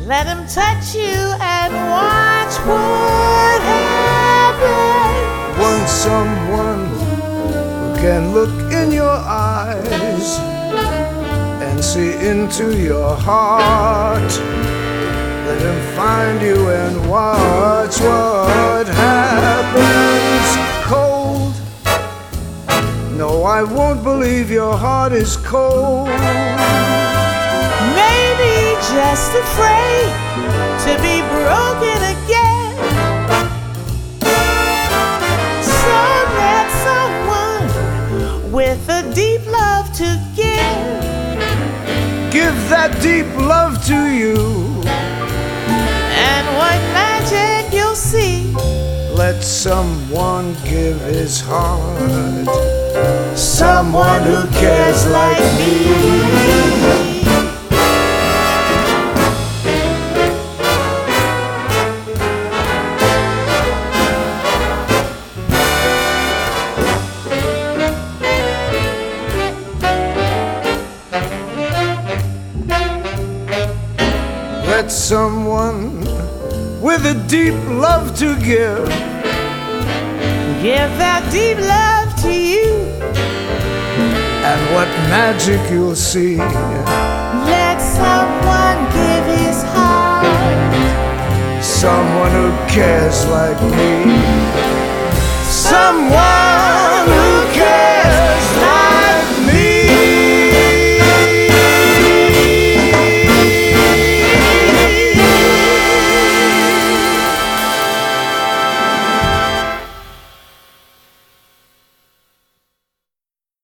Let him touch you and watch what happens. Want someone who can look in your eyes and see into your heart. Let him find you and watch what happens. Cold? No, I won't believe your heart is cold. Maybe just afraid to be broken again. So let someone with a deep love to give that deep love to you. And what magic you'll see. Let someone give his heart. Someone who cares like me. Let someone with a deep love to give that deep love to you. And what magic you'll see. Let someone give his heart. Someone who cares like me. Someone who